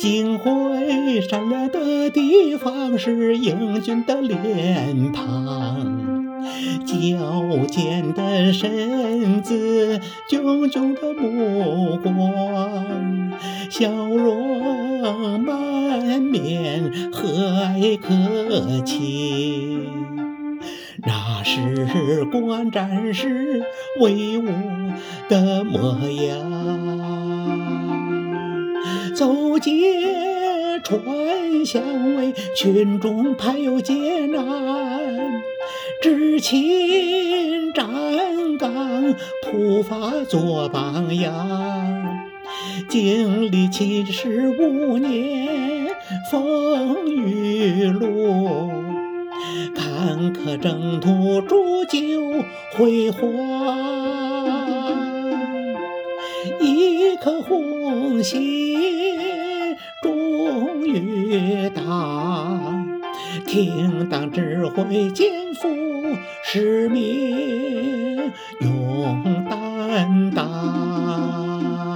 金辉闪亮的地方是英俊的脸庞，矫健的身子，炯炯的目光，笑容满面，和蔼可亲。那是观战时威武的模样，走街串巷为群众排忧解难，执勤站岗，普法做榜样。经历75年风雨路，坎坷征途铸就辉煌。一颗红心终于达，听党指挥，肩负使命，勇担当。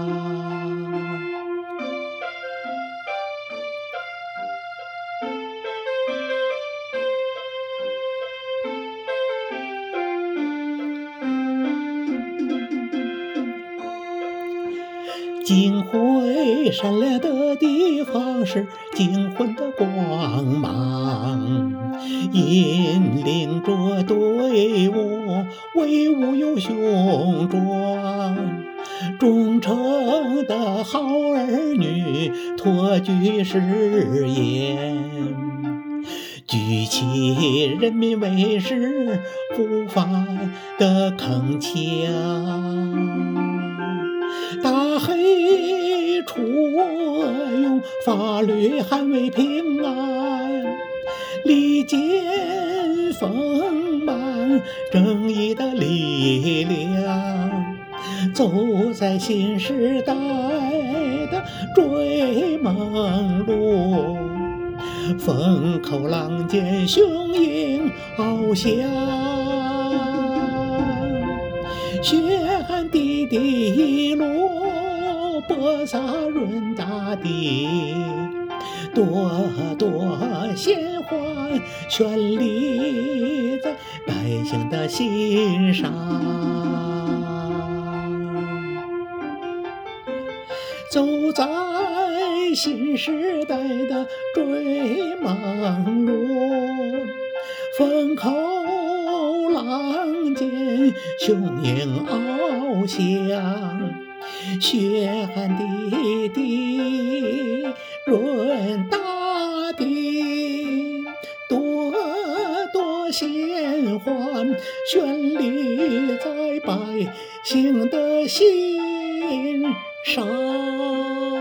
金辉闪亮的地方是金魂的光芒，引领着队伍，威武又雄壮。忠诚的好儿女，托举誓言，举起人民为师不凡的铿锵。大黑除恶，用法律捍卫平安，利剑锋芒，正义的力量，走在新时代的追梦路，风口浪尖，雄鹰翱翔，血汗滴滴一路播撒润大地，朵朵鲜花绚丽在百姓的心上。走在新时代的追梦路，风口浪尖，雄鹰翱翔，血汗滴滴润大地，朵朵鲜花绚丽在百姓的心上。